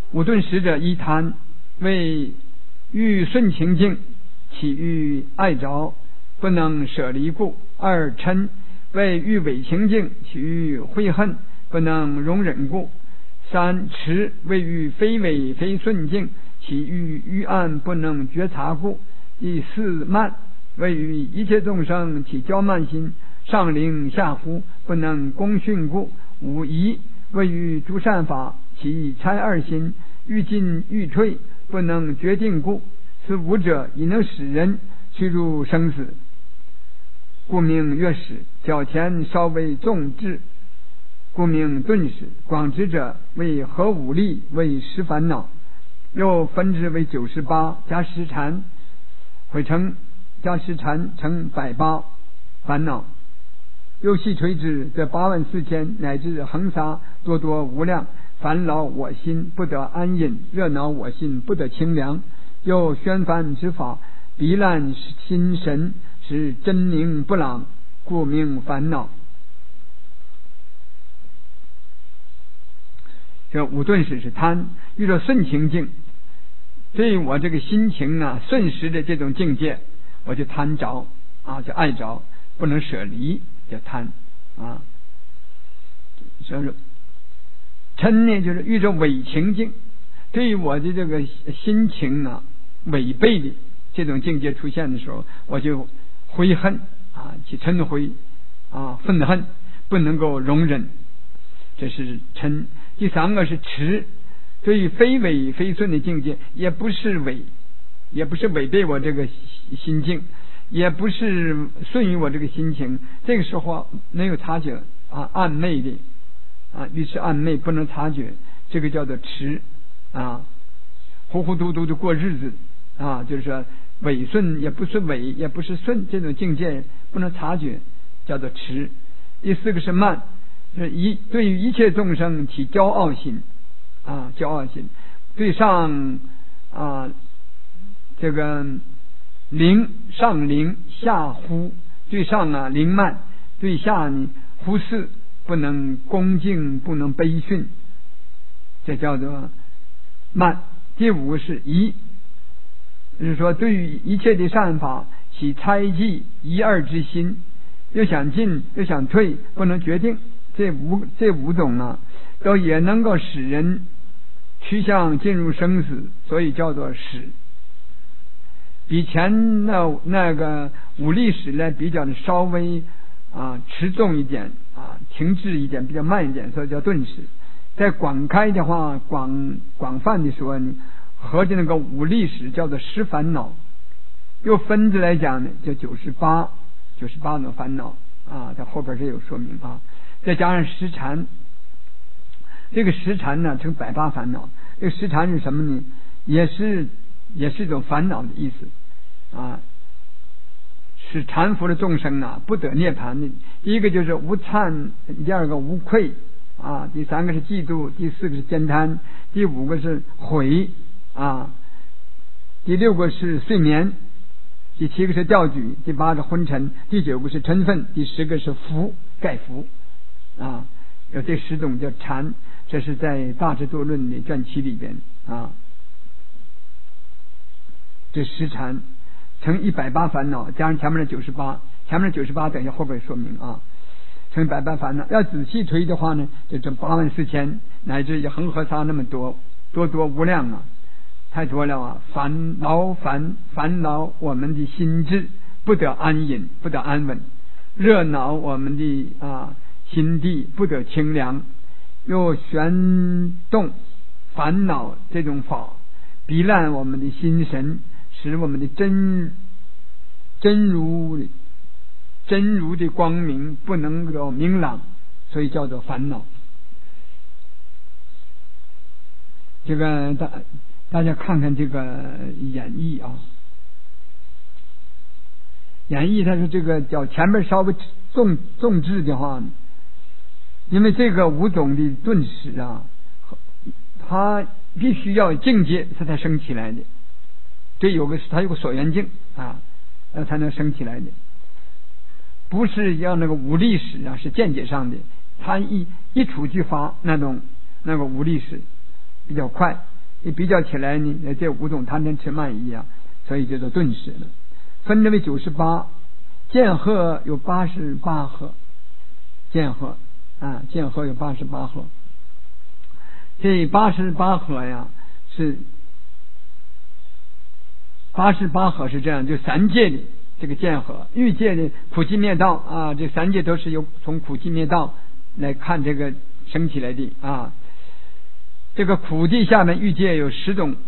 五顿使者：一贪，为欲顺情境，起欲爱着，不能舍离故；二嗔，为欲违情境，起欲悔恨，不能容忍故；三痴，为欲非违非顺境，起欲愚暗，不能觉察故；第四慢，为与一切众生起骄慢心，上凌下忽，不能恭训故；五疑，为与诸善法起猜二心，欲进欲退，不能决定故。此五者，已能使人趋入生死，故名乐使。较前稍微重智，故名顿使。广知者，为合五力，为十烦恼，又分之为98，加十禅，会成加十禅成180烦恼。又细垂之，则84000，乃至恒沙多多无量，烦恼我心，不得安隐；热恼我心，不得清凉。又宣梵之法，逼烂心神，使真明不朗，故名烦恼。这五顿使是贪，遇到顺情境，对我这个心情啊顺时的这种境界，我就贪着啊，就爱着，不能舍离，叫贪啊。所以说嗔呢，就是遇着违情境，对于我的这个心情啊违背的这种境界出现的时候，我就悔恨啊，起嗔悔啊，愤恨，不能够容忍，这是嗔。第三个是痴，对于非违非顺的境界，也不是违背我这个心境，也不是顺于我这个心情，这个时候没有察觉啊，暗昧的啊，于是暗昧不能察觉，这个叫做痴啊，糊糊涂涂的过日子啊，就是说违顺也不是违，也不是顺，这种境界不能察觉，叫做痴。第四个是慢，对于一切众生起骄傲心啊，骄傲心，对上啊这个上凌下忽，对上啊凌慢，对下呢忽视，不能恭敬，不能悲训，这叫做慢。第五是疑，就是说对于一切的善法起猜忌一二之心，又想进又想退，不能决定。这五种啊，都也能够使人趋向进入生死，所以叫做使。比前那个五力使呢比较的稍微啊持重一点啊，停滞一点，比较慢一点，所以叫顿使。在广开的话，广泛的说呢，合着那个五力使叫做十烦恼，又分着来讲呢，叫98种烦恼啊，在后边这有说明啊。再加上十禅，这个十禅呢成180烦恼。这个十禅是什么呢？也是一种烦恼的意思啊，使禅服的众生啊不得涅槃的。第一个就是无忏，第二个无愧啊，第三个是嫉妒，第四个是悭贪，第五个是悔啊，第六个是睡眠，第七个是调举，第八个是昏沉，第九个是嗔忿，第10个是盖服啊，有这10种叫禅，这是在大智度论的卷7里边啊。这十禅成180烦恼，加上前面的98，前面的98等一下后边说明啊，成180烦恼。要仔细推的话呢，就这84000乃至于恒河沙那么多无量啊，太多了啊！烦恼我们的心智，不得安隐，不得安稳；热恼我们的心地，不得清凉。又旋动烦恼这种法，逼烂我们的心神，使我们的真如的光明不能够明朗，所以叫做烦恼。这个大家看看这个演义啊，演义它是这个叫前面稍微重质的话，因为这个5种的顿使啊，它必须要有境界它才升起来的，它有个所缘境啊，那才能升起来的，不是要那个无力使啊，是见解上的，它一触即发那个无力使比较快。 你比较起来呢，这五种贪嗔痴慢疑啊，所以叫做顿时了。分为98，见惑有88惑，见惑有88惑。这88惑呀，是88惑是这样，就三界里这个见惑，欲界的苦集灭道啊，这三界都是由从苦集灭道来看这个升起来的啊。这个苦地下面欲界有10种，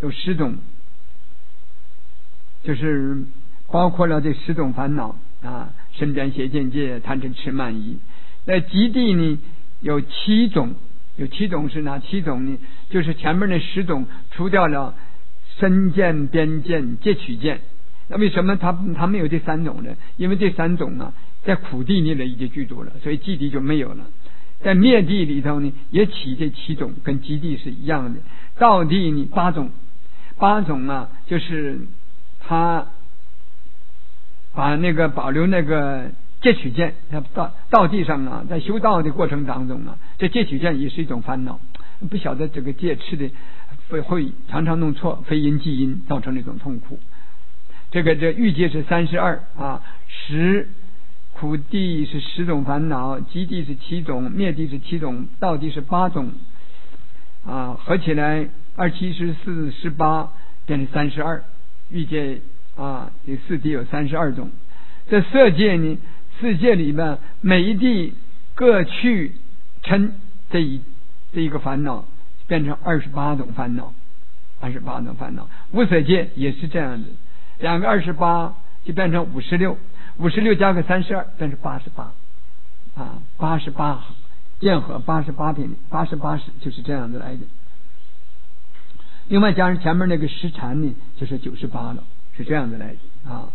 就是包括了这10种烦恼啊，身边邪见界、贪嗔痴慢疑。在极地呢有7种，是哪7种呢？就是前面那10种除掉了身见、边见、戒取见。那为什么他没有这3种呢？因为这3种啊在苦地里已经居住了，所以极地就没有了。在灭地里头呢也起这7种，跟极地是一样的。道地呢8种啊，就是他把那个保留那个戒取见。道地上啊，在修道的过程当中啊，这戒取见也是一种烦恼，不晓得这个戒吃的会常常弄错，非因即因，造成那种痛苦。这欲界是32啊，10苦地是10种烦恼，极地是7种，灭地是7种，道地是8种啊，合起来27、14、18变成32。欲界啊，这4地有32种。这色界呢，4界里面每一地各去嗔这一个烦恼，变成28种烦恼。无色界也是这样子，两个28就变成56加个32变成88啊，88见惑88品88就是这样子来的。另外加上前面那个10禅呢，就是98了，是这样子来的啊。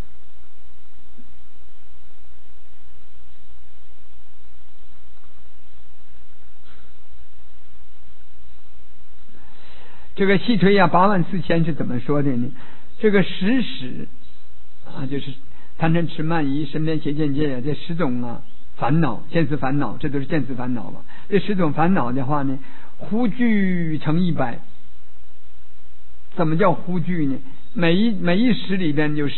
这个细推84000是怎么说的呢？这个10使啊，就是贪嗔痴慢疑、身边邪见界这10种啊烦恼，见思烦恼，这都是见思烦恼嘛。这10种烦恼的话呢，忽聚成100。怎么叫忽聚呢？每一识里边有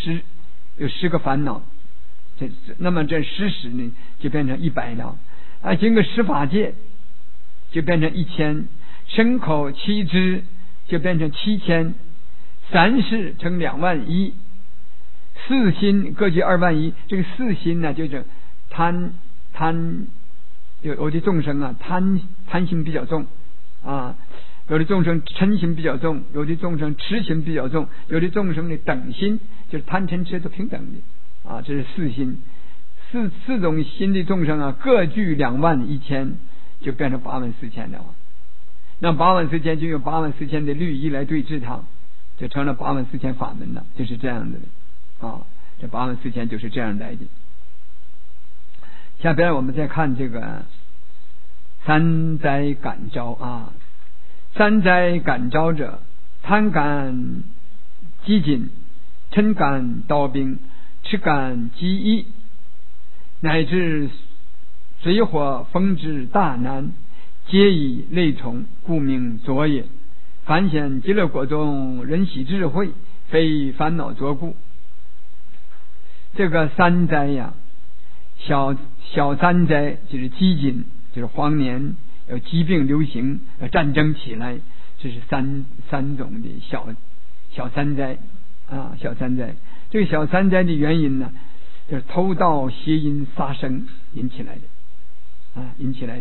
10个烦恼，那么这10识呢就变成100了啊。经过10法界就变成1000，身口7支就变成7000，三世成21000，四心各具21000。这个四心呢，就是贪有的众生啊，贪心比较重啊。有的众生嗔心比较重，有的众生痴心比较重，有的众生的等心，就是贪嗔痴都平等的啊。这是四心，四种心的众生啊，各具21000，就变成84000了。那84000就用84000的律仪来对治它，就成了84000法门了，就是这样的啊。这84000就是这样来的。下边我们再看这个三灾感召啊。三灾感召者，贪感饥馑，嗔感刀兵，痴感饥疫，乃至水火风之大难，皆以类从，故名浊也。凡显极乐国中，人喜智慧，非烦恼浊故。这个三灾呀，小三灾就是饥馑，就是荒年，有疾病流行，战争起来，这是三种的小三灾啊。小三灾，这个小三灾的原因呢，就是偷盗邪淫杀生引起来的啊，引起来的。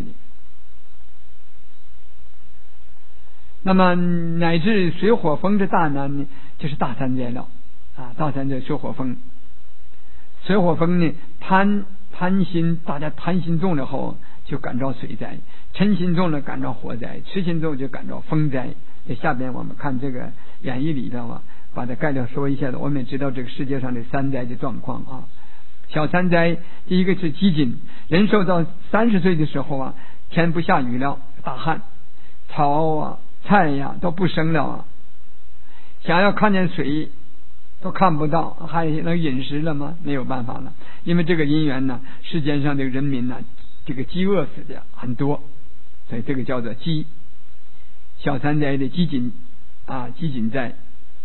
那么乃至水火风之大难呢，就是大三灾了啊。大三灾水火风，水火风呢，贪心，大家贪心重了后就感召水灾，嗔心重了感召火灾，痴心重就感召风灾。这下边我们看这个演义里头啊，把它概略说一下的，我们也知道这个世界上的三灾的状况啊。小三灾，第一个是饥馑，人寿到30岁的时候啊，天不下雨了，大旱，草啊菜呀都不生了啊，想要看见水都看不到，还能饮食了吗？没有办法了。因为这个因缘呢，世间上的人民呢，这个饥饿死的很多，所以这个叫做饥。 小三灾的饥馑灾。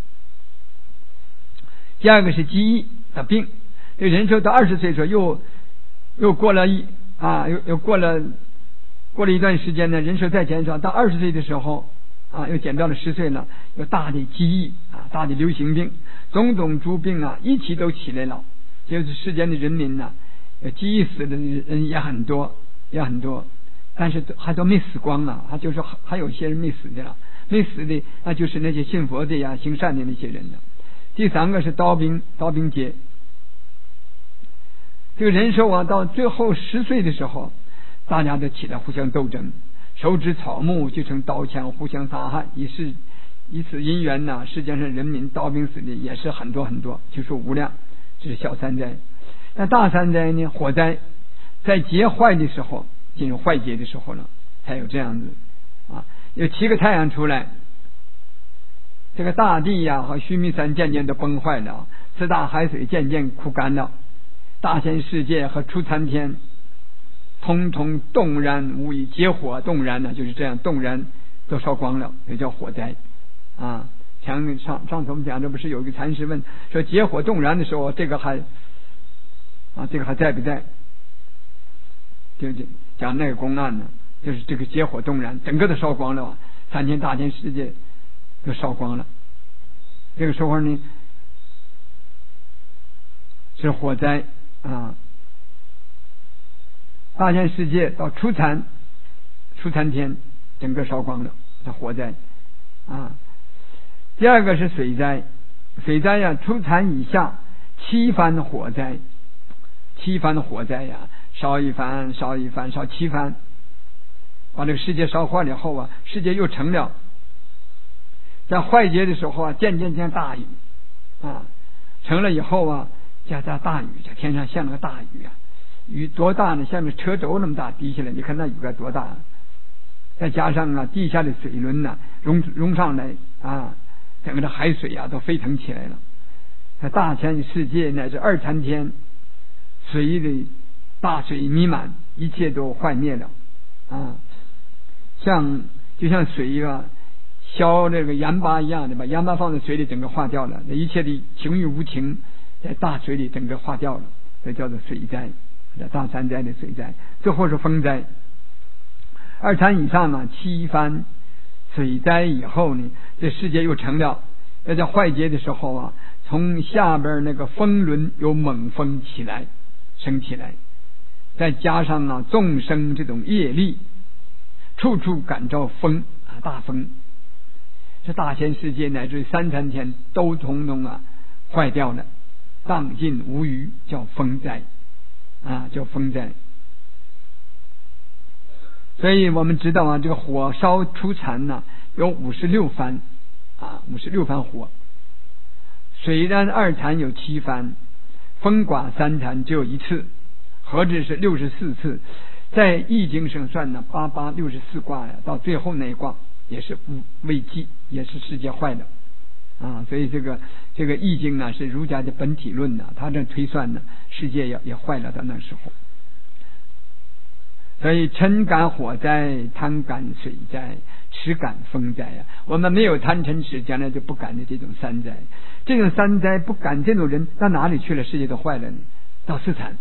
第二个是饥疫的病，这人寿到20岁的时候又过了又过了一段时间呢，人寿再减少，到20岁的时候又减到了10岁了，有大的饥疫大的流行病，种种诸病一起都起来了。就是世间的人民饥疫死的人也很多，但是还都没死光了，就是还有些人没死的了，没死的那就是那些信佛的呀、行善的那些人了。第三个是刀兵劫，这个人寿到最后10岁的时候，大家都起来互相斗争，手指草木就成刀枪，互相杀害，以此因缘世界上人民刀兵死的也是很多很多，就说无量。这是小三灾。那大三灾呢？火灾，在劫坏的时候，进入坏劫的时候了，才有这样子有7个太阳出来，这个大地和须弥山渐渐都崩坏了，4大海水渐渐枯干了，大千世界和出参天通通动然无疑，劫火动然就是这样，动然都烧光了，也叫火灾上次我们讲，这不是有一个禅师问说，劫火动然的时候，这个还在不在？就讲那个公案呢，就是这个劫火动然，整个都烧光了，3000大千世界都烧光了。这个时候呢，是火灾大千世界到出参天，整个烧光了，这火灾第二个是水灾，出参以下7番火灾烧一番烧7番，把这个世界烧坏了以后世界又成了。在坏劫的时候渐渐降大雨成了以后加大雨，在天上下了个大雨雨多大呢？下面车轴那么大滴下来，你看那雨该多大再加上地下的水轮涌上来整个的海水都飞腾起来了。在大千世界乃至2参天，水的大水弥漫，一切都坏灭了就像水消这个盐巴一样的，把盐巴放在水里，整个化掉了，一切的情欲无情在大水里整个化掉了，这叫做水灾，大三灾的水灾。最后是风灾，2参以上7番水灾以后呢，这世界又成了。要在坏劫的时候从下边那个风轮有猛风升起来，再加上众生这种业力，处处感召风大风，这大千世界乃至3参天都统统坏掉了，荡尽无余，叫风灾叫风灾。所以我们知道这个火烧出残有56番56番火，水燃2残有7番，风刮3残只有1次，合制是64次。在易经上算8864卦到最后那一卦也是未济，也是世界坏了所以这个易经是儒家的本体论他这推算世界也坏了到那时候。所以嗔感火灾，贪感水灾，痴感风灾我们没有贪嗔痴，将来就不感的这种三灾。这种三灾不感，这种人到哪里去了？世界都坏了呢。到四禅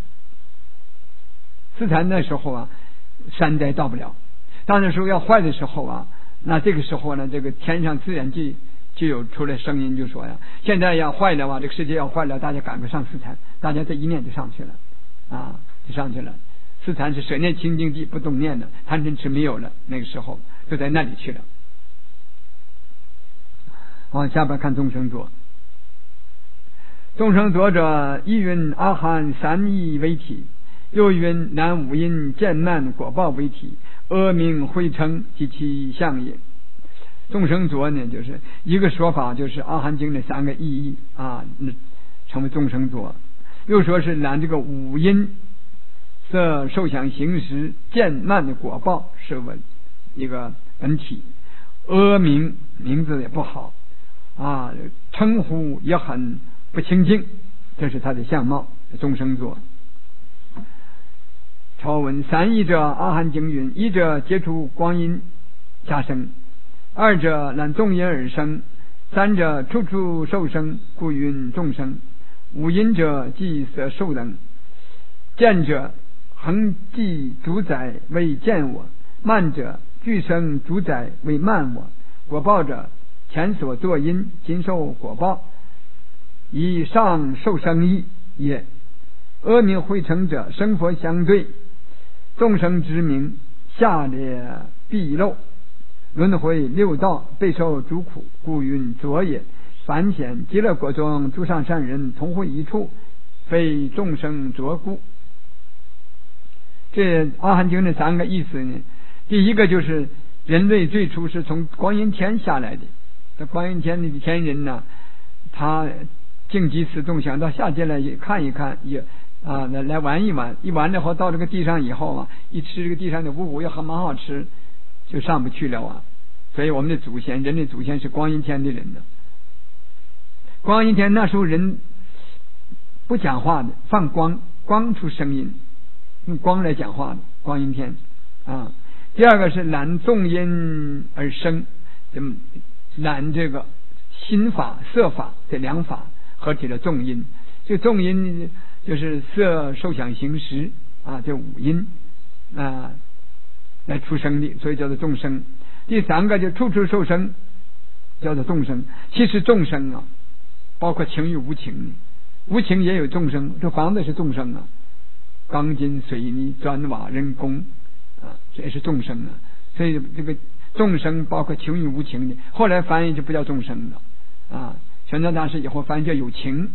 那时候三灾到不了。到那时候要坏的时候那这个时候呢，这个天上自然就有出来声音，就说现在要坏了这个世界要坏了，大家赶快上四禅，大家这一念就上去了就上去了。四禅是舍念清净地，不动念了，贪嗔痴没有了，那个时候就在那里去了。下边看众生座。众生座者，一云阿含三义为体，又云南五阴见慢果报为体，阿名会称及其相也。众生座呢，就是一个说法，就是阿含经的3个意义成为众生座。又说是拿这个五阴色受想行识见慢的果报是一个本体，阿名字也不好称呼也很不清净，这是他的相貌。众生座。朝闻三义者，阿含经云：一者接触光阴下生， 二者乃众因而生，三者处处受生，故云众生。五因者即色受等，见者恒记主宰为见我，慢者俱生主宰为慢我。果报者前所作因，今受果报，以上受生意也。阿弥会成者，生佛相对，众生之名，下列必漏，轮回六道，备受诸苦，故云浊也。凡显极乐国中诸上善人，同会一处，非众生浊故。这阿含经的三个意思呢，第一个就是人类最初是从观音天下来的，这观音天的天人呢，他净极此众，想到下界来看一看，也来玩一玩，一玩的话到这个地上以后一吃这个地上的五谷也还蛮好吃，就上不去了所以我们的祖先，人类祖先是观音天的人呢。观音天那时候人不讲话的，放光，光出声音，用光来讲话的观音天第二个是揽众因而生，揽这个心法色法这两法合体的众因，这个众因就是色受想行识这五因来出生的，所以叫做众生。第三个就处处受生，叫做众生。其实众生包括情与无情的，无情也有众生，这房子是众生钢筋水泥砖瓦人工这也是众生所以这个众生包括情与无情的，后来翻译就不叫众生了玄奘大师以后翻译叫有情。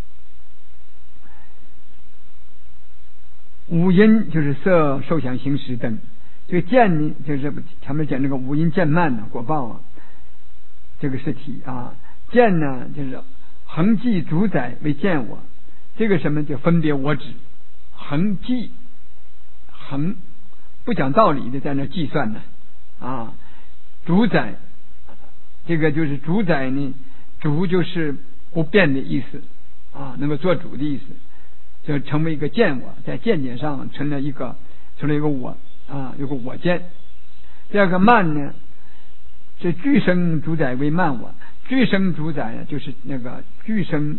五因就是色受想行识等，这个见呢就是前面讲这个五因见慢果报这个是体见呢就是恒记主宰为见我，这个什么叫分别我执，恒记恒不讲道理的在那计算呢主宰这个就是主宰呢，主就是不变的意思能够做主的意思，就成为一个见我，在见解上成了一个我有个我见。第二个慢呢，这俱生主宰为慢我，俱生主宰呢就是那个俱生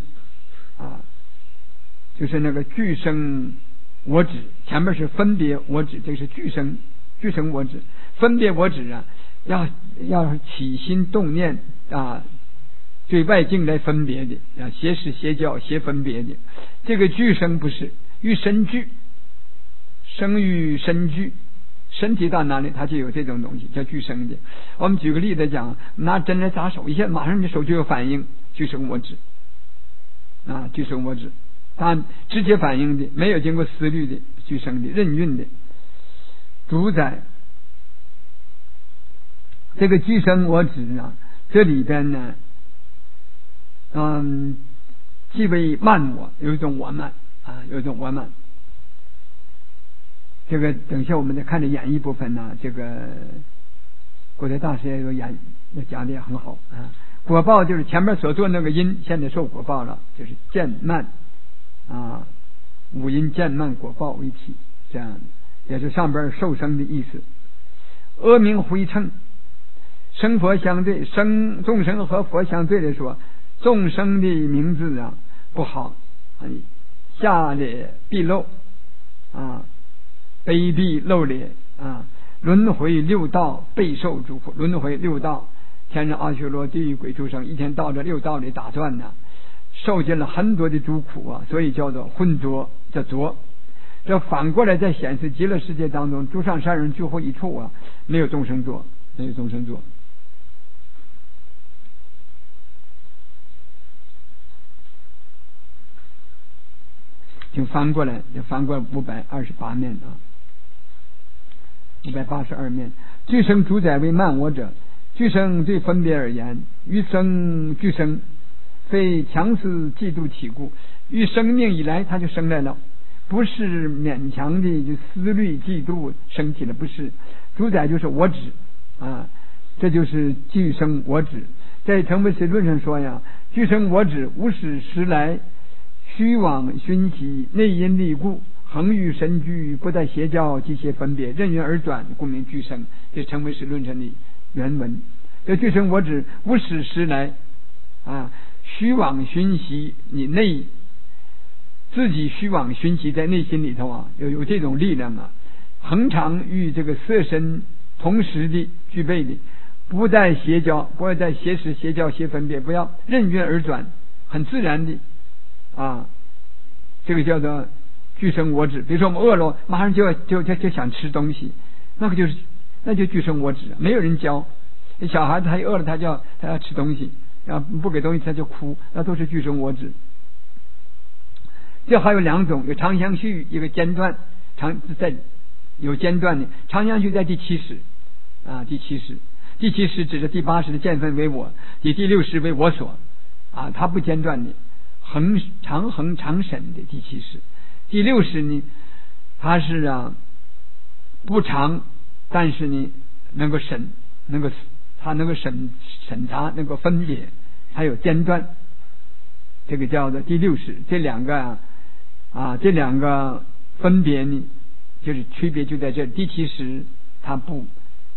就是那个俱生我执，前面是分别我执，这是俱生我执。分别我执要起心动念对外境来分别的邪识邪教邪分别的，这个俱生不是与身俱，生与身俱，身体到哪里它就有这种东西叫俱生的。我们举个例子讲，拿针来扎手一下，马上你手就有反应，俱生我执俱生我执，它直接反应的，没有经过思虑的，俱生的任运的主宰。这个俱生我执这里边呢即为慢我，有一种我慢有一种我慢。这个等一下我们再看这演绎部分这个古代大师也有讲的也很好果报就是前面所做那个因，现在受果报了，就是见慢五因见慢果报为体，这样也是上边受生的意思。阿明回称生佛相对，众生和佛相对的说，众生的名字不好下列必漏卑鄙漏劣轮回六道，备受诸苦。轮回六道，天上阿修罗地狱鬼畜生一天到这六道里打转受尽了很多的诸苦所以叫做混浊，叫浊。这反过来在显示极乐世界当中，诸上善人聚会一处没有众生浊，没有众生浊。就翻过来，就翻过528面582面。俱生主宰为慢我者，俱生对分别而言，于生俱生，非强思嫉妒体故。于生命以来他就生来了，不是勉强的就思虑嫉妒生起了，不是。主宰就是我执这就是俱生我执。在成唯识论上说俱生我执无始时来，虚妄熏习，内因力故，恒与神俱，不在邪教机械分别，任运而转，故名俱生。这成唯识论上的原文。 这俱生我执无始时来啊，虚妄熏习你内自己虚妄熏习在内心里头啊，有这种力量啊，恒常与这个色身同时的具备的，不再邪教，不要再邪识邪教邪分别，不要任运而转，很自然的啊，这个叫做俱生我执。比如说我们饿了，马上就想吃东西，那就俱生我执，没有人教。小孩子他饿了，他要吃东西，然后不给东西他就哭，那都是俱生我执。这还有两种，有长相续，一个间断，有间断的长相续在第七识啊，第七识指着第八识的见分为我，以第六识为我所啊，它不间断的长恒常审的第七识。第六识呢，它是不长，但是呢能够审，它能够审查，能够分别，还有间断，这个叫做第六识。这两个分别呢，就是区别就在这。第七识它不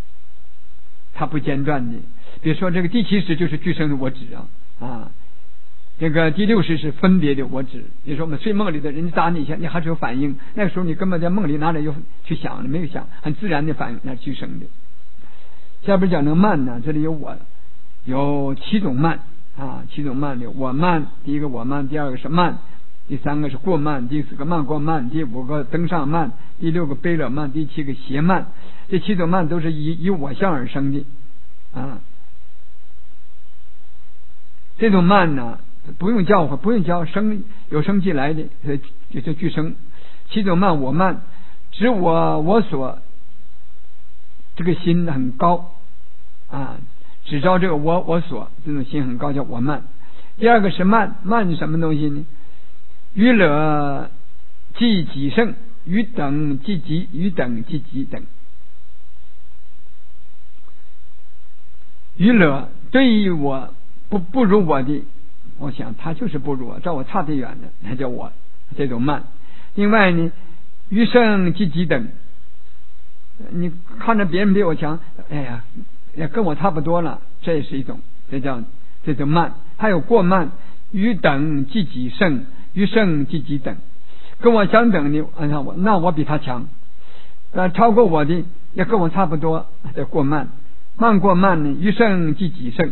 间断的，比如说这个第七识就是俱生的我执啊，这个第六识是分别的我执。比如说我们睡梦里的人家打你一下，你还是有反应，那个时候你根本在梦里哪里有去想了，没有想，很自然的反应，那是俱生的。下边讲那个慢呢，这里有7种慢啊，7种慢的我慢，第一个我慢，第二个是慢，第三个是过慢，第四个慢过慢，第五个登上慢，第六个悲乐慢，第七个邪慢。这7种慢都是以我相而生的啊。这种慢呢，不用教化，不用教，有生即来的，就俱生。7种慢，我慢，指我所，这个心很高啊，只照这个我所，这种心很高，叫我慢。第二个是慢是什么东西呢？于乐即己胜，于等即己，于等即己等。于乐对于我不如我的，我想他就是不如我，照我差得远的，那叫我，这种慢。另外呢，于胜即己等，你看着别人比我强，哎呀，跟我差不多了，这也是一种，这叫慢。还有过慢，于等即己胜，于胜即己等，跟我相等的，那我比他强，超过我的也跟我差不多，叫过慢。慢过慢呢，于胜即己胜，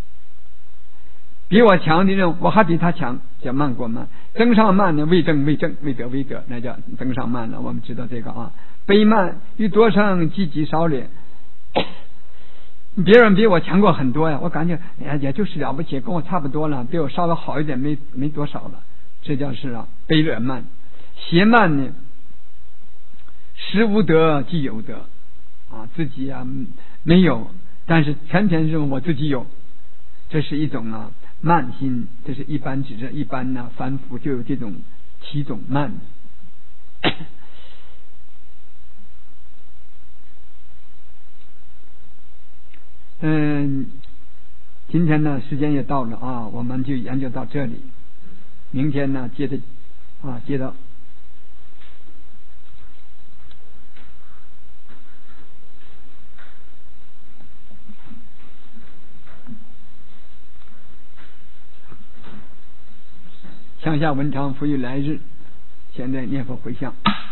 比我强的人我还比他强，叫慢过慢。增上慢呢，为正为正，为德为德，那叫增上慢了。我们知道这个啊。悲慢于多胜即己少劣，别人比我强过很多呀，我感觉也就是了不起，跟我差不多了，比我稍微好一点，没多少了，这叫是悲乐慢。邪慢呢，实无德即有德啊，自己没有，但是全是我自己有，这是一种慢心。这是一般指着一般凡夫就有这种7种慢。今天呢时间也到了啊，我们就研究到这里，明天呢接着向下文长，复于来日。现在念佛回向。